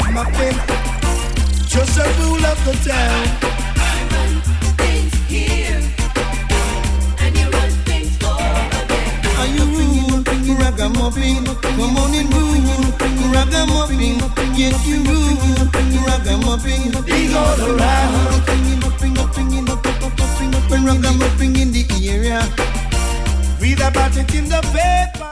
ragamuffin, just a rule of the town. I run things here, and you run things over there. Are you rule, ragamuffin? Come on and rule, ragamuffin. Yes, you rule, ragamuffin. Big all around, ragamuffin in the area. Read about it in the paper.